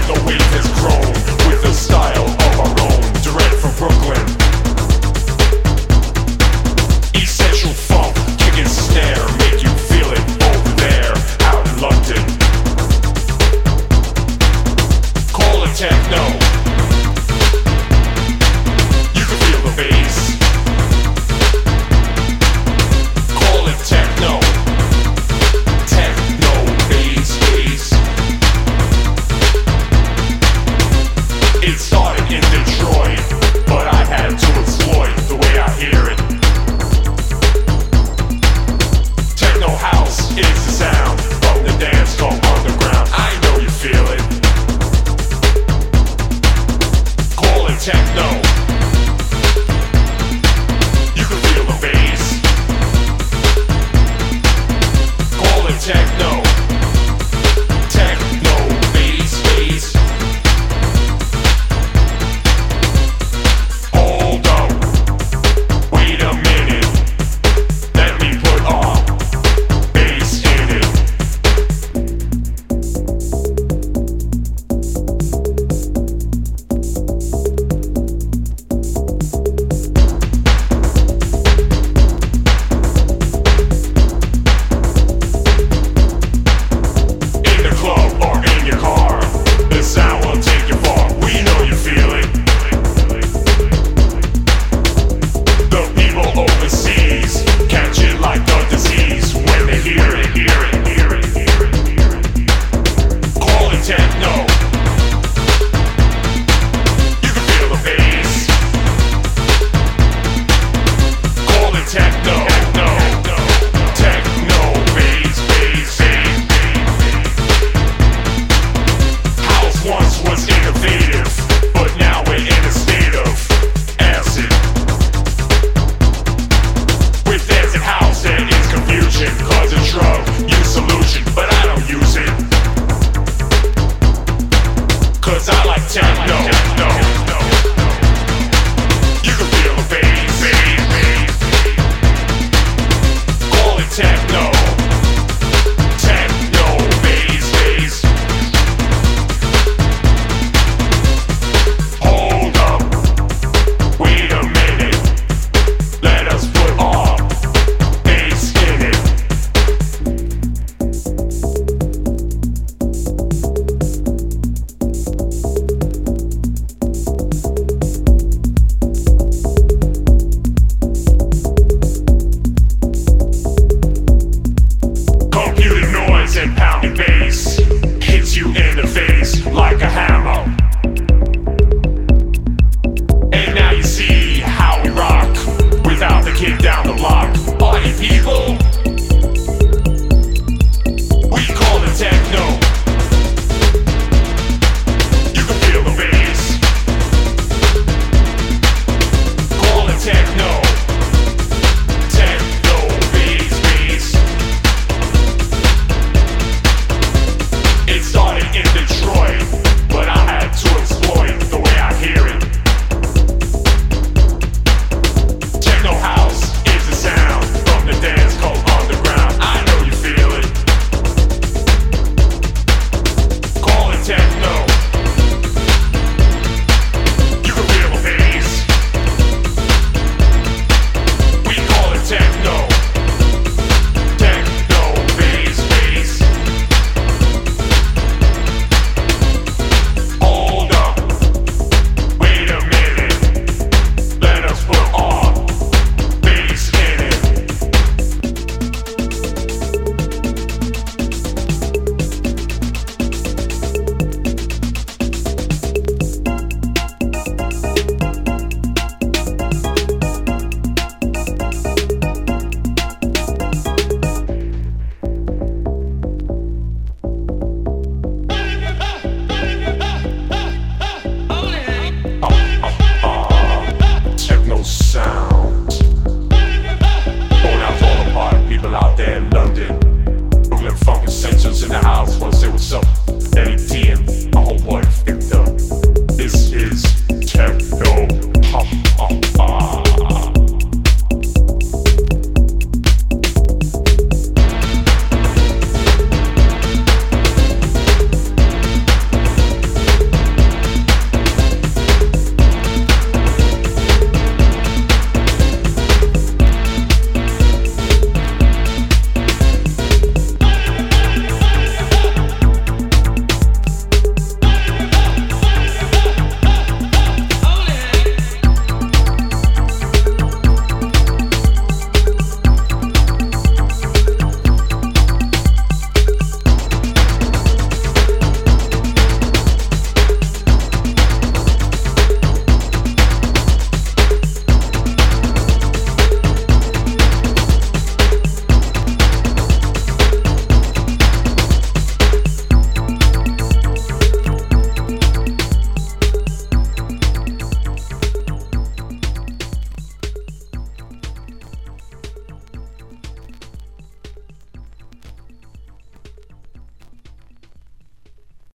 the wave has grown with a style of our own. Direct from Brooklyn, essential funk, kick and snare, make you feel it over there, out in London. Call it techno. You can feel the bass. Call it techno. Techno, bass, bass. It started in Detroit, but I had to exploit the way I hear it. Techno house is the sound from the dance called underground. I know you feel it. Call it techno. You can feel the bass. Call it techno. Techno, bass, bass. Hold up. Wait a minute. Let me put on bass in it. In the club or in your car, the sound will take you far. We know you feel it. The people overseas catch it like a disease when they hear it, hear it, hear it, hear it, hear it. Call it techno. You can feel the bass. Call it techno. Techno, bass, bass, bass, bass. House once was innovative, but now we're in a state of acid. With acid house there is confusion, cause a drug use solution, but I don't use it. Cause I like techno. You can feel the bass, bass, bass. Call it techno. Techno, bass, bass. Hold up. Wait a minute. Let us put our bass in it. Computer noise and pounding bass hits you in the face like a hammer. And now you see how we rock without the kid down the block. Party people, we call it techno.